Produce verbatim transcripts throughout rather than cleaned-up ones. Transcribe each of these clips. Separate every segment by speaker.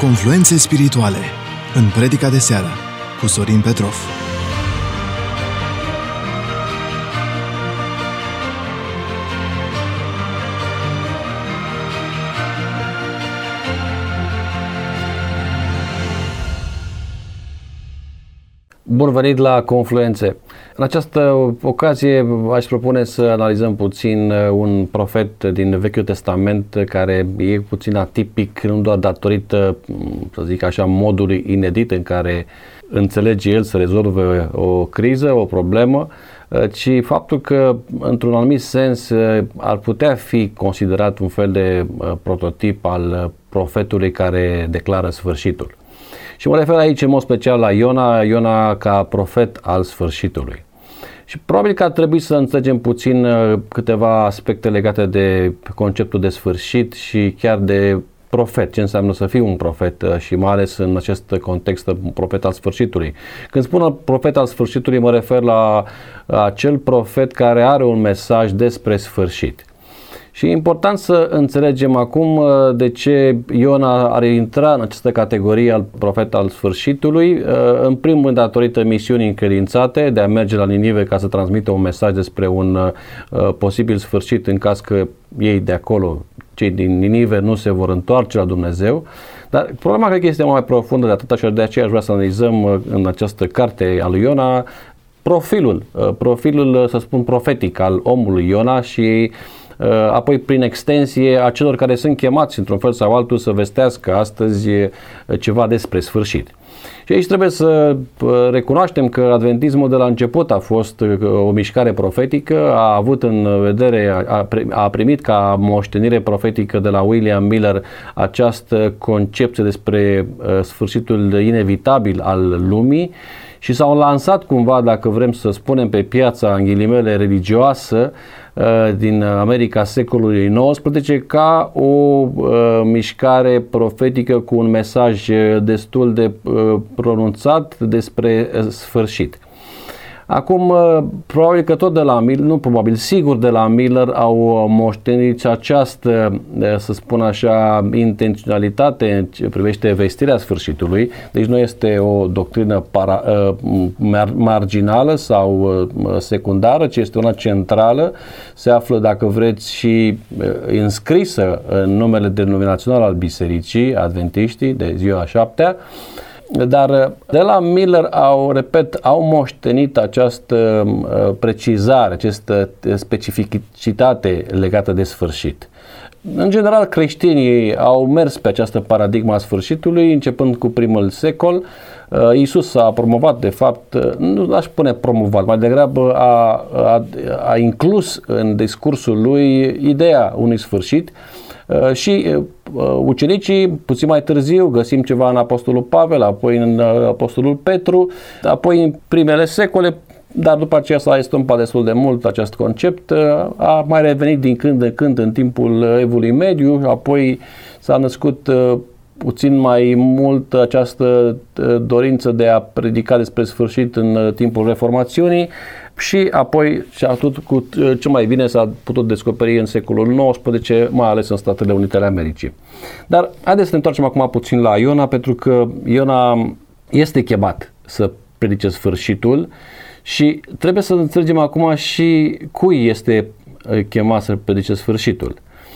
Speaker 1: Confluențe spirituale în predica de seară cu Sorin Petrov.
Speaker 2: Bun venit la Confluențe. În această ocazie aș propune să analizăm puțin un profet din Vechiul Testament care e puțin atipic, nu doar datorită, să zic așa, modului inedit în care înțelege el să rezolve o criză, o problemă, ci faptul că, într-un anumit sens, ar putea fi considerat un fel de prototip al profetului care declară sfârșitul. Și mă refer aici în mod special la Iona, Iona ca profet al sfârșitului. Și probabil că ar trebui să înțelegem puțin câteva aspecte legate de conceptul de sfârșit și chiar de profet, ce înseamnă să fii un profet și mai ales în acest context un profet al sfârșitului. Când spun profet al sfârșitului mă refer la acel profet care are un mesaj despre sfârșit. Și e important să înțelegem acum de ce Iona ar intra în această categorie al profet al sfârșitului, în primul rând datorită misiunii încredințate de a merge la Ninive ca să transmită un mesaj despre un posibil sfârșit în caz că ei de acolo, cei din Ninive, nu se vor întoarce la Dumnezeu. Dar problema cred că este mai profundă de atât și de aceea aș vrea să analizăm în această carte a lui Iona profilul, profilul, să spun, profetic al omului Iona și apoi prin extensie a celor care sunt chemați într-un fel sau altul să vestească astăzi ceva despre sfârșit. Și aici trebuie să recunoaștem că adventismul de la început a fost o mișcare profetică, a avut în vedere, a primit ca moștenire profetică de la William Miller această concepție despre sfârșitul inevitabil al lumii și s-au lansat cumva, dacă vrem să spunem, pe piața, în ghilimele, religioasă din America secolului nouăsprezece ca o uh, mișcare profetică cu un mesaj destul de uh, pronunțat despre uh, sfârșit. Acum, uh, probabil că tot de la Miller, nu probabil, sigur de la Miller au moștenit această, uh, să spun așa, intenționalitate în ce privește vestirea sfârșitului. Deci nu este o doctrină para, uh, mar, marginală sau uh, secundară, ci este una centrală. Se află, dacă vreți, și uh, înscrisă în numele denominațional al Bisericii Adventiștii de ziua a șaptea. Dar de la Miller au, repet, au moștenit această uh, precizare, această specificitate legată de sfârșit. În general, creștinii au mers pe această paradigma a sfârșitului, începând cu primul secol. Uh, Iisus a promovat, de fapt, nu aș spune promovat, mai degrabă a, a, a inclus în discursul lui ideea unui sfârșit. Uh, și uh, ucenicii, puțin mai târziu, găsim ceva în Apostolul Pavel, apoi în uh, Apostolul Petru, apoi în primele secole, dar după aceea s-a estompat destul de mult acest concept, uh, a mai revenit din când în când în timpul Evului Mediu, apoi s-a născut uh, puțin mai mult această uh, dorință de a predica despre sfârșit în uh, timpul Reformațiunii. Și apoi, și atât cu ce mai bine s-a putut descoperi în secolul nouăsprezece, mai ales în Statele Unite ale Americii. Dar haideți să ne întoarcem acum puțin la Iona, pentru că Iona este chemat să predice sfârșitul și trebuie să înțelegem acum și cui este chemat să predice sfârșitul.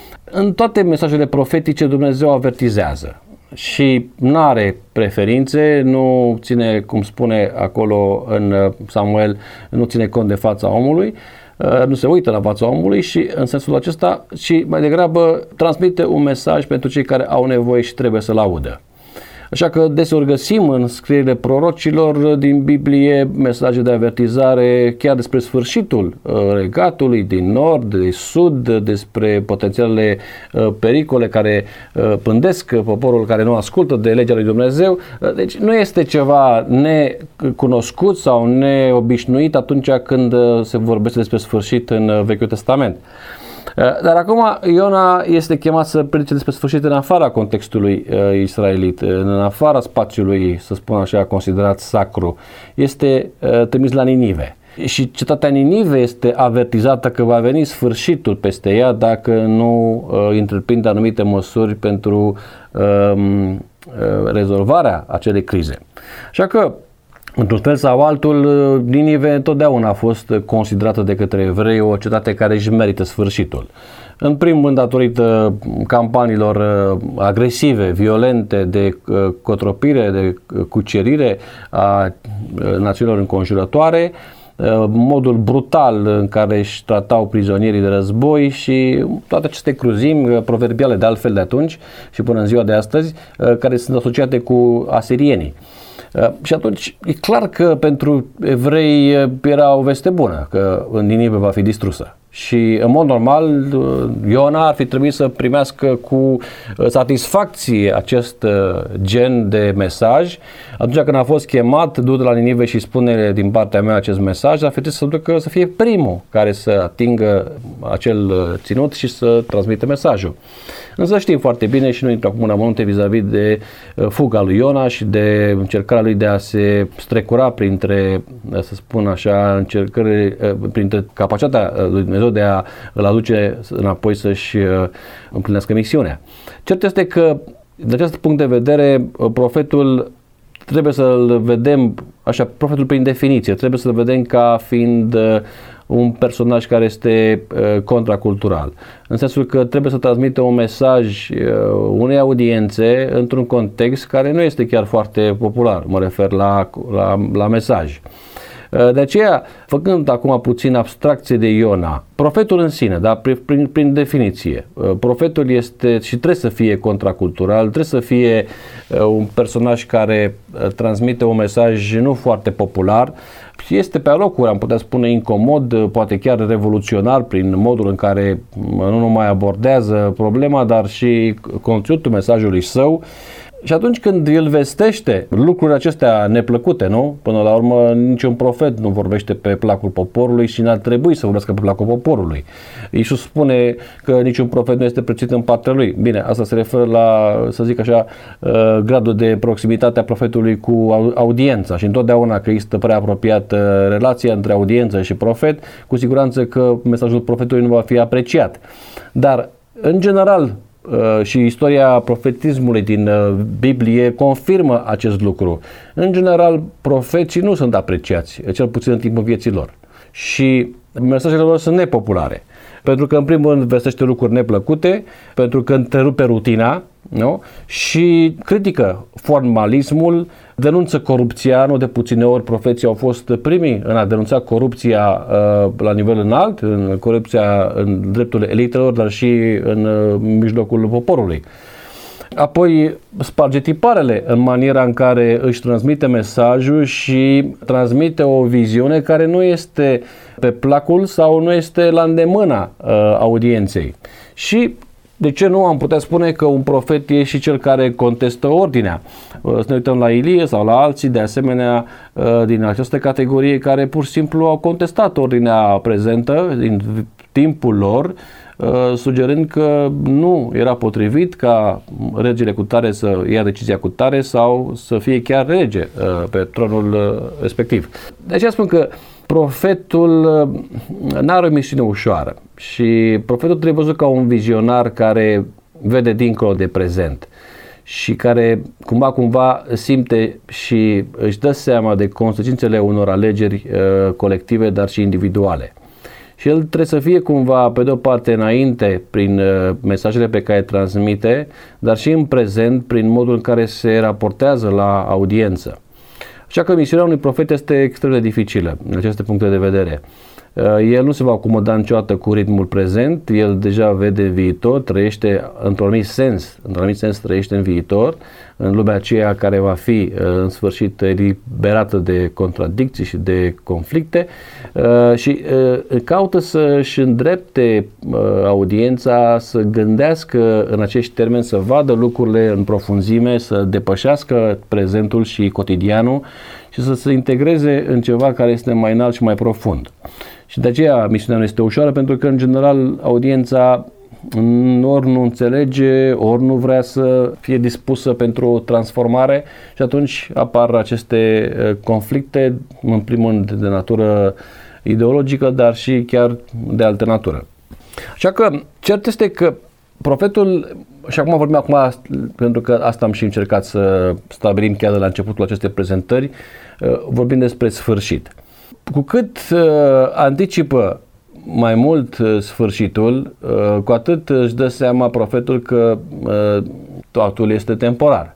Speaker 2: În toate mesajele profetice Dumnezeu avertizează și nu are preferințe, nu ține, cum spune acolo în Samuel, nu ține cont de fața omului, nu se uită la fața omului și în sensul acesta, și mai degrabă transmite un mesaj pentru cei care au nevoie și trebuie să-l audă. Așa că deseori găsim în scrierile prorocilor din Biblie mesaje de avertizare chiar despre sfârșitul regatului din nord, de sud, despre potențialele pericole care pândesc poporul care nu ascultă de legea lui Dumnezeu. Deci nu este ceva necunoscut sau neobișnuit atunci când se vorbește despre sfârșit în Vechiul Testament. Dar acum Iona este chemat să predice despre sfârșit în afara contextului uh, israelit, în afara spațiului, să spun așa, considerat sacru. Este uh, trimis la Ninive. Și cetatea Ninive este avertizată că va veni sfârșitul peste ea dacă nu uh, întreprinde anumite măsuri pentru uh, rezolvarea acelei crize. Așa că, într-un fel sau altul, Ninive întotdeauna a fost considerată de către evrei o cetate care își merită sfârșitul. În primul rând datorită campaniilor agresive, violente, de cotropire, de cucerire a națiunilor înconjurătoare, modul brutal în care își tratau prizonierii de război și toate aceste cruzimi proverbiale de altfel de atunci și până în ziua de astăzi, care sunt asociate cu asirienii. Și atunci e clar că pentru evrei era o veste bună, că Ninive va fi distrusă. Și în mod normal Iona ar fi trebuit să primească cu satisfacție acest gen de mesaj. Atunci când a fost chemat, du-te la Ninive și spune din partea mea acest mesaj, ar fi trebuit să ducă să fie primul care să atingă acel ținut și să transmită mesajul. Însă știm foarte bine și nu intru acum în amănunte vis-a-vis de fuga lui Iona și de încercarea lui de a se strecura printre, să spun așa, încercări, printre capacitatea lui Dumnezeu de a îl aduce înapoi să-și împlinească misiunea. Cert este că, de acest punct de vedere, profetul trebuie să-l vedem, așa, profetul prin definiție, trebuie să-l vedem ca fiind un personaj care este uh, contracultural, în sensul că trebuie să transmită un mesaj uh, unei audiențe într-un context care nu este chiar foarte popular, mă refer la, la, la mesaj. Uh, de aceea, făcând acum puțin abstracție de Iona, profetul în sine, da, prin, prin definiție, uh, profetul este și trebuie să fie contracultural, trebuie să fie uh, un personaj care uh, transmite un mesaj nu foarte popular, este pe alocuri, am putea spune, incomod, poate chiar revoluționar prin modul în care nu numai abordează problema, dar și conținutul mesajului său. Și atunci când el vestește lucrurile acestea neplăcute, nu? Până la urmă, niciun profet nu vorbește pe placul poporului și n-ar trebui să vorbească pe placul poporului. Iisus spune că niciun profet nu este prețuit în partea lui. Bine, asta se referă la, să zic așa, gradul de proximitate a profetului cu audiența și întotdeauna că este prea apropiată relația între audiență și profet, cu siguranță că mesajul profetului nu va fi apreciat. Dar, în general, și istoria profetismului din Biblie confirmă acest lucru. În general, profeții nu sunt apreciați, cel puțin în timpul vieții lor. Și mesajele lor sunt nepopulare. Pentru că, în primul rând, vestește lucruri neplăcute, pentru că întrerupe rutina, nu? Și critică formalismul, denunță corupția. Nu de puține ori profeții au fost primii în a denunța corupția uh, la nivel înalt, în corupția în dreptul elitelor, dar și în uh, mijlocul poporului. Apoi sparge tiparele în maniera în care își transmite mesajul și transmite o viziune care nu este pe placul sau nu este la îndemâna uh, audienței. Și de ce nu am putea spune că un profet e și cel care contestă ordinea? Să ne uităm la Ilie sau la alții de asemenea din această categorie care pur și simplu au contestat ordinea prezentă din timpul lor, sugerând că nu era potrivit ca regele cu tare să ia decizia cu tare sau să fie chiar rege pe tronul respectiv. De aceea spun că profetul n-are o misiune ușoară și profetul trebuie văzut ca un vizionar care vede dincolo de prezent și care cumva cumva simte și își dă seama de consecințele unor alegeri uh, colective, dar și individuale. Și el trebuie să fie cumva, pe de o parte, înainte prin uh, mesajele pe care le transmite, dar și în prezent prin modul în care se raportează la audiență. Așa că misiunea unui profet este extrem de dificilă din aceste puncte de vedere. El nu se va acomoda niciodată cu ritmul prezent, el deja vede viitor, trăiește într-un anumit sens, într-un anumit sens trăiește în viitor, în lumea aceea care va fi în sfârșit eliberată de contradicții și de conflicte și caută să-și îndrepte audiența, să gândească în acești termeni, să vadă lucrurile în profunzime, să depășească prezentul și cotidianul și să se integreze în ceva care este mai înalt și mai profund. Și de aceea misiunea nu este ușoară, pentru că, în general, audiența ori nu înțelege, ori nu vrea să fie dispusă pentru o transformare și atunci apar aceste conflicte, în primul rând de natură ideologică, dar și chiar de altă natură. Așa că, cert este că profetul, și acum vorbim acum, pentru că asta am și încercat să stabilim chiar de la începutul acestei prezentări, vorbim despre sfârșit. Cu cât anticipă mai mult sfârșitul, cu atât își dă seama profetul că totul este temporar.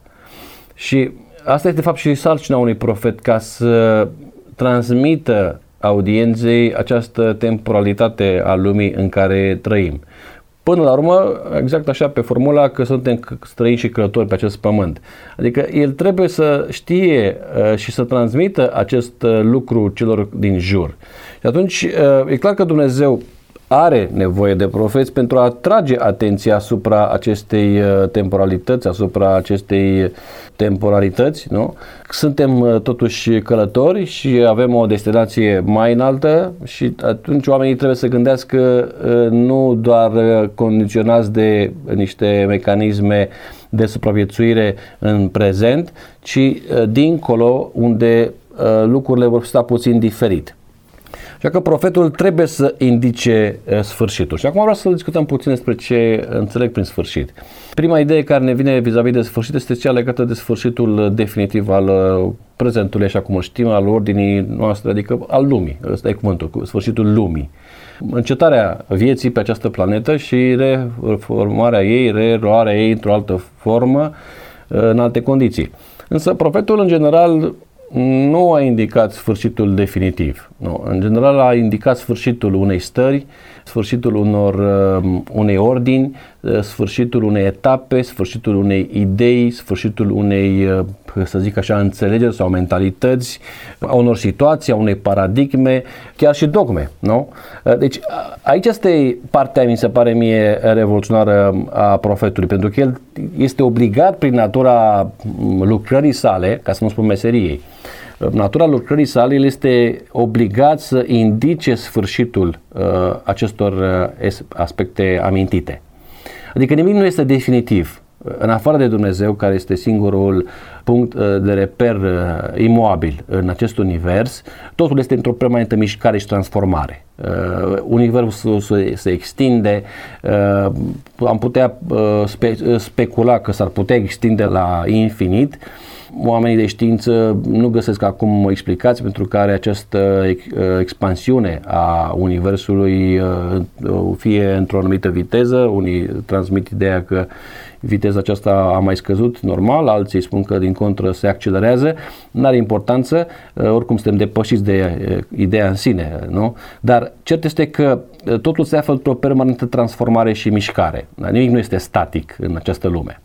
Speaker 2: Și asta este de fapt și sarcina unui profet, ca să transmită audienței această temporalitate a lumii în care trăim. Până la urmă, exact așa, pe formula că suntem străini și călători pe acest pământ. Adică el trebuie să știe uh, și să transmită acest uh, lucru celor din jur. Și atunci uh, e clar că Dumnezeu are nevoie de profeți pentru a atrage atenția asupra acestei temporalități, asupra acestei temporalități, nu? Suntem totuși călători și avem o destinație mai înaltă și atunci oamenii trebuie să gândească nu doar condiționați de niște mecanisme de supraviețuire în prezent, ci dincolo, unde lucrurile vor sta puțin diferit. Așa că profetul trebuie să indice uh, sfârșitul. Și acum vreau să discutăm puțin despre ce înțeleg prin sfârșit. Prima idee care ne vine vis-a-vis de sfârșit este cea legată de sfârșitul definitiv al uh, prezentului, așa cum îl știm, al ordinii noastre, adică al lumii. Ăsta e cuvântul, sfârșitul lumii. Încetarea vieții pe această planetă și reformarea ei, reluarea ei într-o altă formă, uh, în alte condiții. Însă profetul, în general, nu a indicat sfârșitul definitiv. Nu. În general a indicat sfârșitul unei stări, sfârșitul unor, uh, unei ordini, uh, sfârșitul unei etape, sfârșitul unei idei, sfârșitul unei, uh, să zic așa, înțelegeri sau mentalități, a unor situații, a unei paradigme, chiar și dogme. Nu? Uh, deci aici este partea, mi se pare mie, revoluționară a profetului, pentru că el este obligat prin natura lucrării sale, ca să nu spun meseriei, natura lucrării sale, el este obligat să indice sfârșitul uh, acestor uh, aspecte amintite. Adică nimic nu este definitiv. În afară de Dumnezeu, care este singurul punct uh, de reper uh, imoabil în acest univers, totul este într-o permanentă mișcare și transformare. Uh, universul se, se extinde, uh, am putea uh, spe, specula că s-ar putea extinde la infinit. Oamenii de știință nu găsesc acum explicații pentru care această expansiune a universului fie într-o anumită viteză. Unii transmit ideea că viteza aceasta a mai scăzut normal, alții spun că din contră se accelerează. N-are importanță, oricum suntem depășiți de ideea în sine, nu? Dar cert este că totul se află într-o permanentă transformare și mișcare. Nimic nu este static în această lume.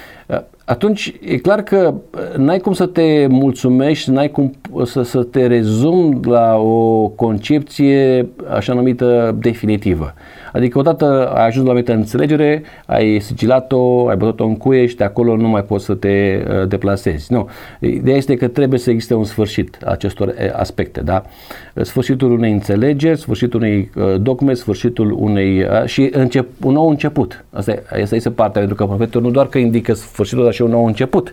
Speaker 2: Atunci e clar că n-ai cum să te mulțumești, n-ai cum să, să te rezumi la o concepție așa numită definitivă. Adică odată ai ajuns la o anumită înțelegere, ai sigilat-o, ai bătut-o în cuie și de acolo nu mai poți să te uh, deplasezi. Nu. Ideea este că trebuie să existe un sfârșit acestor aspecte, da? Sfârșitul unei înțelegeri, sfârșitul unei uh, dogme, sfârșitul unei uh, și încep, un nou început. Asta, asta este partea, pentru că profetul nu doar că indică sfârșitul, dar și un nou început.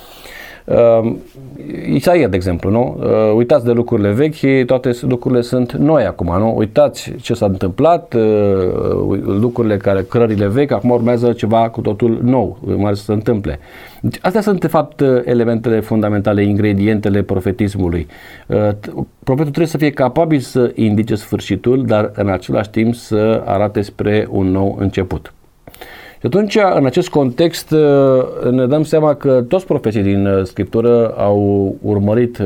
Speaker 2: Uh, Isaia, de exemplu, nu? Uh, uitați de lucrurile vechi, toate lucrurile sunt noi acum, nu? Uitați ce s-a întâmplat, uh, lucrurile care, cărările vechi, acum urmează ceva cu totul nou, mai să se întâmple. Deci, astea sunt, de fapt, elementele fundamentale, ingredientele profetismului. Uh, profetul trebuie să fie capabil să indice sfârșitul, dar în același timp să arate spre un nou început. Și atunci, în acest context, ne dăm seama că toți profeții din Scriptură au urmărit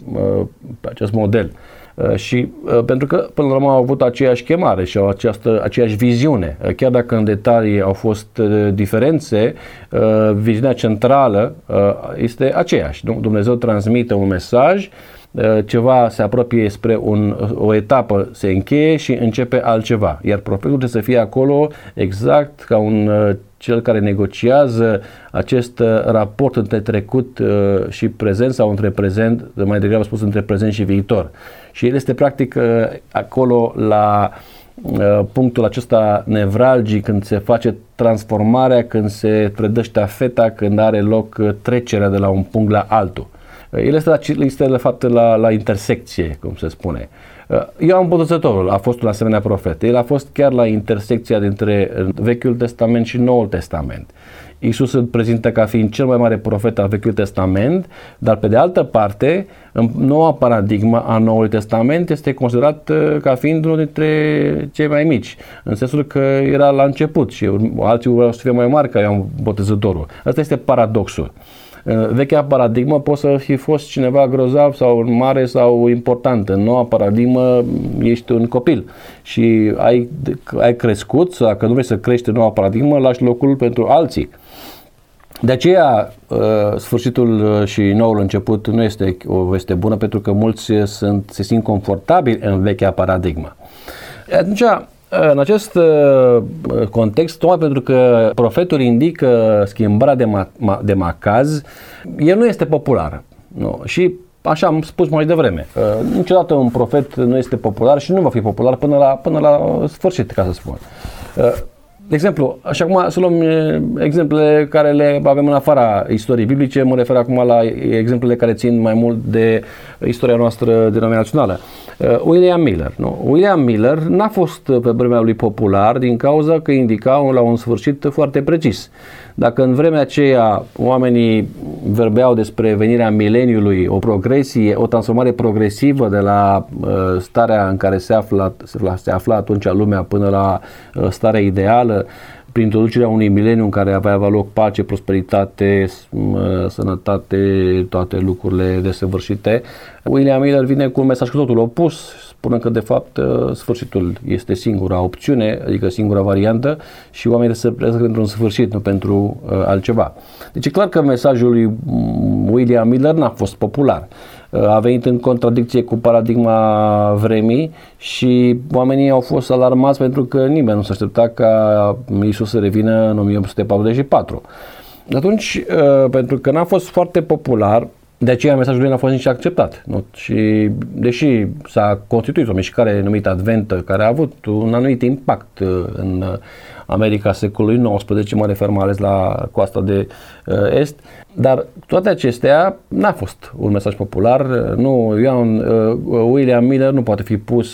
Speaker 2: acest model. Și pentru că, până la urmă, au avut aceeași chemare și au această, aceeași viziune. Chiar dacă în detalii au fost diferențe, viziunea centrală este aceeași. Dumnezeu transmite un mesaj, ceva se apropie spre un, o etapă, se încheie și începe altceva. Iar profetul trebuie să fie acolo exact ca un cel care negociază acest raport între trecut și prezent sau între prezent, mai degrabă spus între prezent și viitor. Și el este practic acolo la punctul acesta nevralgic, când se face transformarea, când se predă ștafeta, când are loc trecerea de la un punct la altul. El este, la, este de fapt la, la intersecție, cum se spune. Ioan Botezătorul a fost un asemenea profet. El a fost chiar la intersecția dintre Vechiul Testament și Noul Testament. Iisus îl prezintă ca fiind cel mai mare profet al Vechiului Testament, dar pe de altă parte, în noua paradigmă a Noului Testament este considerat ca fiind unul dintre cei mai mici, în sensul că era la început și alții vreau să fie mai mari ca Ioan Botezătorul. Asta este paradoxul. În vechea paradigmă poți să fi fost cineva grozav sau mare sau important. În noua paradigmă ești un copil și ai, ai crescut, sau dacă nu vrei să crești în noua paradigmă, lași locul pentru alții. De aceea, sfârșitul și noul început nu este o veste bună, pentru că mulți sunt, se simt confortabili în vechea paradigmă. Atunci, în acest context, tocmai pentru că profetul indică schimbarea de, ma- de macaz, el nu este popular. Nu? Și așa am spus mai devreme, niciodată un profet nu este popular și nu va fi popular până la, până la sfârșit, ca să spun. De exemplu, așa acum să luăm exemplele care le avem în afara istoriei biblice, mă refer acum la exemplele care țin mai mult de istoria noastră denominațională. William Miller. Nu? William Miller n-a fost pe vremea lui popular din cauza că indica la un sfârșit foarte precis. Dacă în vremea aceea oamenii vorbeau despre venirea mileniului, o progresie, o transformare progresivă de la uh, starea în care se afla, se afla atunci lumea până la uh, starea ideală, prin introducerea unui mileniu în care avea loc pace, prosperitate, sănătate, toate lucrurile desăvârșite, William Miller vine cu un mesaj cu totul opus, spunând că de fapt sfârșitul este singura opțiune, adică singura variantă și oamenii se plăsesc pentru un sfârșit, nu pentru uh, altceva. Deci e clar că mesajul lui William Miller n-a fost popular. A venit în contradicție cu paradigma vremii și oamenii au fost alarmați pentru că nimeni nu se aștepta ca Iisus să revină în o mie opt sute patruzeci și patru. Atunci, pentru că n-a fost foarte popular, de aceea mesajul lui n-a fost nici acceptat. Nu? Și deși s-a constituit o mișcare numită Adventă, care a avut un anumit impact în America secolului nouăsprezece, mă refer mai ales la coasta de est, dar toate acestea n-a fost un mesaj popular. Nu, Ioan, William Miller nu poate fi pus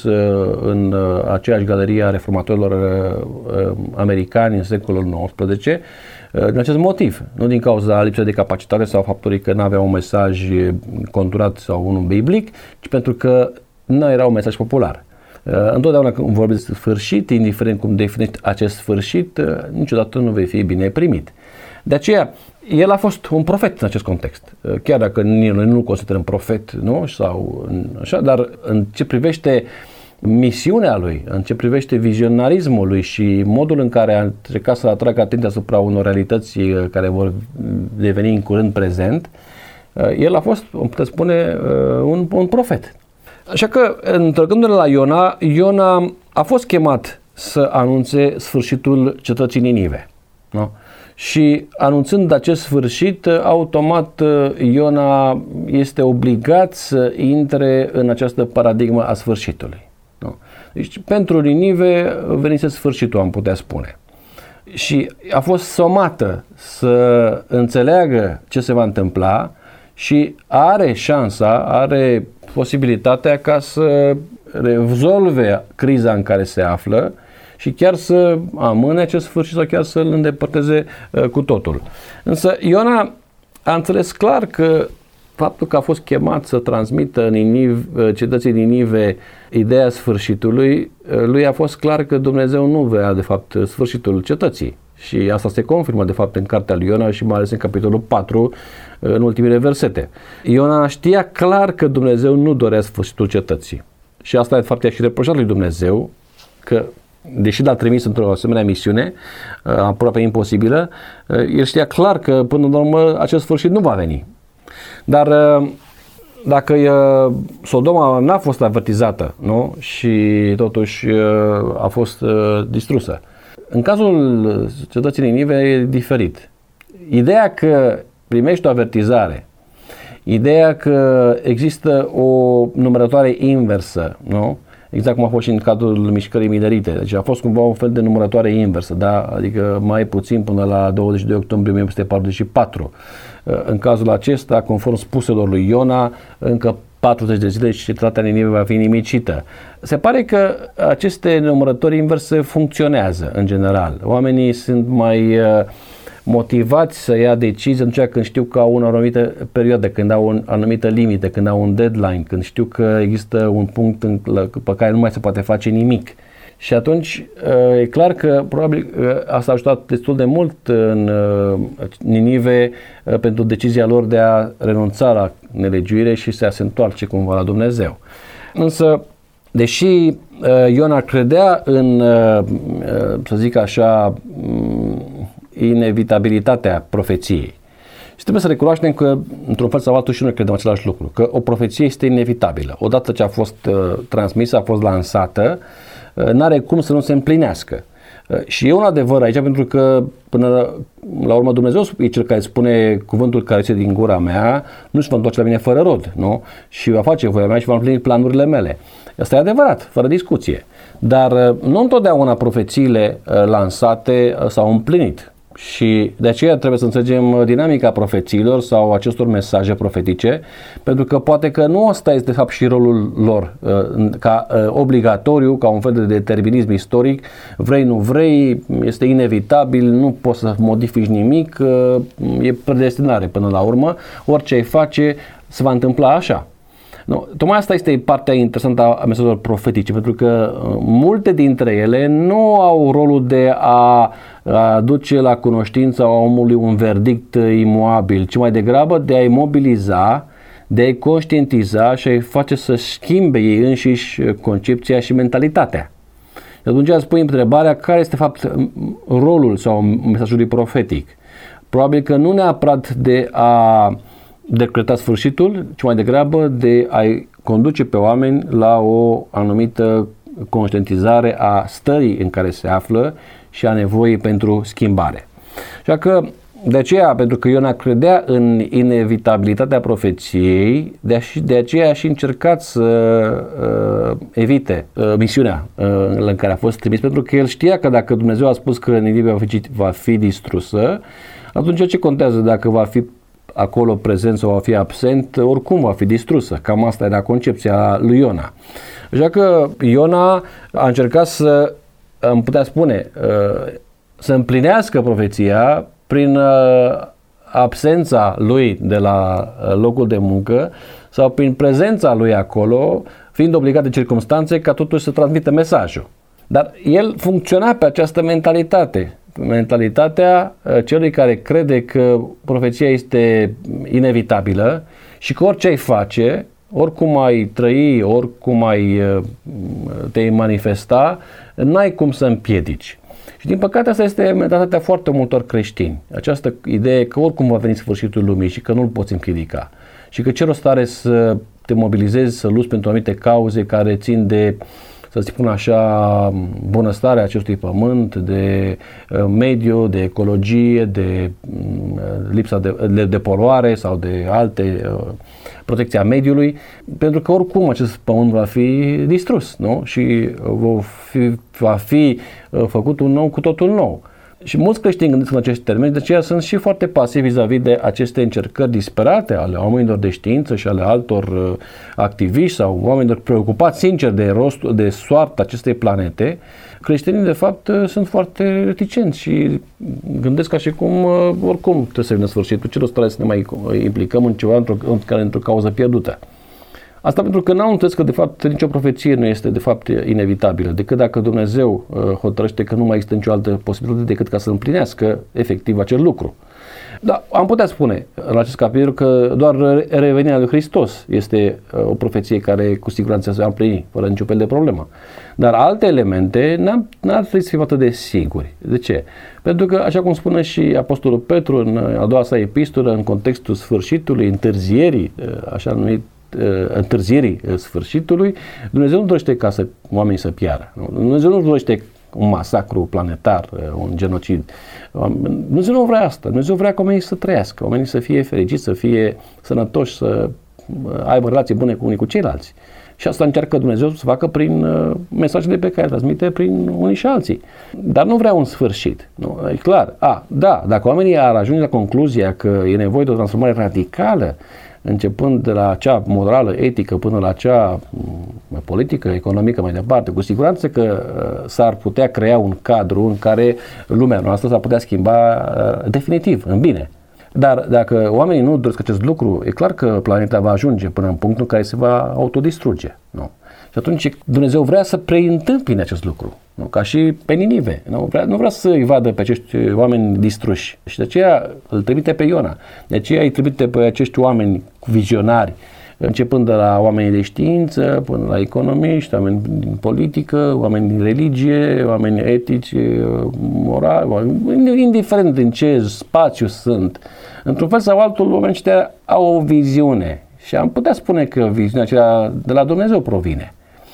Speaker 2: în aceeași galerie a reformatorilor americani în secolul nouăsprezece, din acest motiv, nu din cauza lipsei de capacitate sau faptului că nu avea un mesaj conturat sau unul biblic, ci pentru că nu era un mesaj popular. Întotdeauna când vorbești de sfârșit, indiferent cum definești acest sfârșit, niciodată nu vei fi bine primit. De aceea, el a fost un profet în acest context, chiar dacă noi nu-l considerăm profet, nu? Sau așa, dar în ce privește misiunea lui, în ce privește vizionarismul lui și modul în care a încercat să atragă atenția asupra unor realități care vor deveni în curând prezent, el a fost, putem spune, un, un profet. Așa că, întorcându-ne la Iona, Iona a fost chemat să anunțe sfârșitul cetății Ninive. Nu? Și anunțând acest sfârșit, automat Iona este obligat să intre în această paradigmă a sfârșitului. Nu? Deci, pentru Ninive venise sfârșitul, am putea spune. Și a fost somată să înțeleagă ce se va întâmpla și are șansa, are posibilitatea ca să rezolve criza în care se află și chiar să amâne acest sfârșit sau chiar să îl îndepărteze uh, cu totul. Însă Iona a înțeles clar că faptul că a fost chemat să transmită Ninive, cetății Ninive ideea sfârșitului, lui a fost clar că Dumnezeu nu vrea de fapt sfârșitul cetății. Și asta se confirmă de fapt în cartea lui Iona și mai ales în capitolul patru, în ultimele versete. Iona știa clar că Dumnezeu nu dorea sfârșitul cetății. Și asta de fapt i-a și reproșat lui Dumnezeu, că deși l-a trimis într-o asemenea misiune aproape imposibilă, el știa clar că până la urmă acest sfârșit nu va veni. Dar dacă Sodoma n-a fost avertizată, nu? Și totuși a fost distrusă. În cazul cetății Ninive e diferit. Ideea că primești o avertizare, ideea că există o numărătoare inversă, nu? Exact cum a fost și în cadrul mișcării milerite. Deci a fost cumva un fel de numărătoare inversă, da? Adică mai puțin până la douăzeci și doi octombrie o mie opt sute patruzeci și patru. În cazul acesta, conform spuselor lui Iona, încă patruzeci de zile și cetatea Ninive va fi nimicită. Se pare că aceste numărători inverse funcționează în general. Oamenii sunt mai motivați să ia decizii atunci când știu că au o anumită perioadă, când au o anumită limită, când au un deadline, când știu că există un punct în, pe care nu mai se poate face nimic. Și atunci e clar că probabil asta a ajutat destul de mult în Ninive pentru decizia lor de a renunța la nelegiuire și să se întoarce cumva la Dumnezeu. Însă, deși Iona credea în, să zic așa, inevitabilitatea profeției, și trebuie să recunoaștem că, într-un fel sau altul, și noi credem același lucru, că o profeție este inevitabilă. Odată ce a fost transmisă, a fost lansată, n-are cum să nu se împlinească. Și e un adevăr aici, pentru că până la, la urmă Dumnezeu e cel care spune cuvântul care iese din gura mea, nu se va întoarce la mine fără rod, nu? Și va face voia mea și va împlini planurile mele. Asta e adevărat, fără discuție. Dar nu întotdeauna profețiile lansate s-au împlinit. Și de aceea trebuie să înțelegem dinamica profețiilor sau acestor mesaje profetice, pentru că poate că nu ăsta este de fapt și rolul lor, ca obligatoriu, ca un fel de determinism istoric, vrei, nu vrei, este inevitabil, nu poți să modifici nimic, e predestinare până la urmă, orice ai face se va întâmpla așa. Nu, tocmai asta este partea interesantă a mesajelor profetice, pentru că multe dintre ele nu au rolul de a aduce la cunoștința omului un verdict imuabil, ci mai degrabă de a-i mobiliza, de a-i conștientiza și a-i face să schimbe ei înșiși concepția și mentalitatea. Și atunci îți pui întrebarea care este de fapt rolul sau mesajului profetic. Probabil că nu neapărat de a decreta sfârșitul, ci mai degrabă de a-i conduce pe oameni la o anumită conștientizare a stării în care se află și a nevoii pentru schimbare. Așa că, de aceea, pentru că Iona credea în inevitabilitatea profeției, de, de aceea a și încercat să uh, evite uh, misiunea uh, în care a fost trimis, pentru că el știa că dacă Dumnezeu a spus că Ninive va fi, va fi distrusă, atunci ce contează dacă va fi acolo prezent sau va fi absent, oricum va fi distrusă. Cam asta era concepția lui Iona. Așa că Iona a încercat să, am putea spune, să împlinească profeția prin absența lui de la locul de muncă sau prin prezența lui acolo, fiind obligat de circumstanțe ca totuși să transmită mesajul. Dar el funcționa pe această mentalitate. Mentalitatea celui care crede că profeția este inevitabilă și că orice ai face, oricum ai trăi, oricum ai te manifesta, n-ai cum să împiedici. Și din păcate asta este mentalitatea foarte multor creștini. Această idee că oricum va veni sfârșitul lumii și că nu-l poți împiedica. Și că ce rost are să te mobilizezi, să lupți pentru anumite cauze care țin de, să spun așa, bunăstarea acestui pământ, de mediu, de ecologie, de lipsa de, de, de poluare sau de alte protecția mediului, pentru că oricum acest pământ va fi distrus, nu? Și va fi, va fi făcut un nou cu totul nou. Și mulți creștini gândesc în acești termeni, de aceea sunt și foarte pasivi vis-a-vis de aceste încercări disperate ale oamenilor de știință și ale altor uh, activiști sau oamenilor preocupați sincer de rostul, de soarta acestei planete. Creștinii de fapt uh, sunt foarte reticenți și gândesc ca și cum uh, oricum trebuie să vină sfârșitul, ce rost are să ne mai implicăm în ceva într-o, în, într-o cauză pierdută. Asta pentru că n-au înțeles că de fapt nicio profeție nu este de fapt inevitabilă, decât dacă Dumnezeu uh, hotărăște că nu mai există nicio altă posibilitate decât ca să împlinească efectiv acel lucru. Dar am putea spune în acest capitol că doar revenirea lui Hristos este uh, o profeție care cu siguranță se va împlini, fără niciun fel de problemă. Dar alte elemente n-am, n-ar trebui să fim atât de siguri. De ce? Pentru că, așa cum spune și Apostolul Petru în a doua sa epistolă, în contextul sfârșitului, întârzierii, uh, așa numit, întârzierii sfârșitului, Dumnezeu nu dorește ca să, oamenii să piară. Dumnezeu nu dorește un masacru planetar, un genocid. Dumnezeu nu vrea asta. Dumnezeu vrea ca oamenii să trăiască, oamenii să fie fericiți, să fie sănătoși, să aibă relații bune cu unii cu ceilalți. Și asta încearcă Dumnezeu să facă prin mesajele pe care le transmite prin unii și alții. Dar nu vrea un sfârșit. Nu? E clar. A, da, dacă oamenii ar ajunge la concluzia că e nevoie de o transformare radicală, începând de la cea morală, etică, până la cea politică, economică, mai departe. Cu siguranță că s-ar putea crea un cadru în care lumea noastră s-ar putea schimba definitiv, în bine. Dar dacă oamenii nu doresc acest lucru, e clar că planeta va ajunge până în punctul în care se va autodistruge. Nu? Și atunci Dumnezeu vrea să preîntâmpine acest lucru, nu? Ca și pe Ninive. Nu vrea, nu vrea să îi vadă pe acești oameni distruși. Și de aceea îl trimite pe Iona. De aceea îi trimite pe acești oameni vizionari, începând de la oamenii de știință, până la economiști, oameni din politică, oameni din religie, oameni etici, morali, indiferent din ce spațiu sunt. Într-un fel sau altul, oamenii ăștia au o viziune. Și am putea spune că viziunea aceea de la Dumnezeu provine.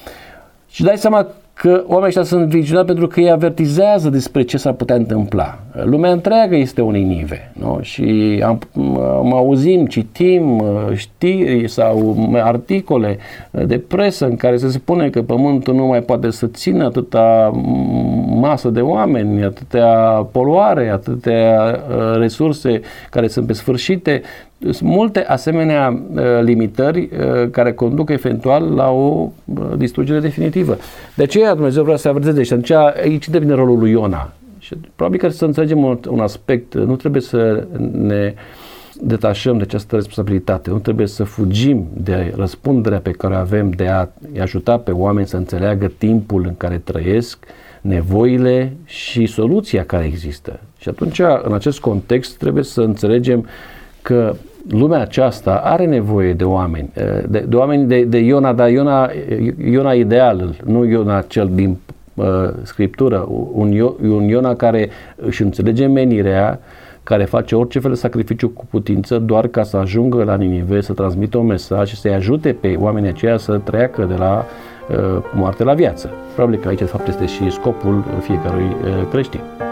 Speaker 2: Și dai seama că oamenii ăștia sunt vizionari pentru că îi avertizează despre ce s-ar putea întâmpla. Lumea întreagă este o Ninive, nu? Și am, am auzim, citim știri sau articole de presă în care se spune că pământul nu mai poate să țină atâta masă de oameni, atâtea poluare, atâtea resurse care sunt pe sfârșite. Sunt multe asemenea uh, limitări uh, care conduc eventual la o uh, distrugere definitivă. De aceea Dumnezeu vrea să avertizeze și atunci aici devine rolul lui Iona. Și probabil că să înțelegem un, un aspect, nu trebuie să ne detașăm de această responsabilitate, nu trebuie să fugim de răspunderea pe care o avem de a-i ajuta pe oameni să înțeleagă timpul în care trăiesc, nevoile și soluția care există. Și atunci, în acest context, trebuie să înțelegem că lumea aceasta are nevoie de oameni, de, de oameni de, de Iona, dar Iona, Iona ideal, nu Iona cel din uh, Scriptură, un, un Iona care își înțelege menirea, care face orice fel de sacrificiu cu putință doar ca să ajungă la Ninive, să transmită un mesaj și să-i ajute pe oamenii aceia să treacă de la uh, moarte la viață. Probabil că aici de fapt este și scopul fiecărui uh, creștin.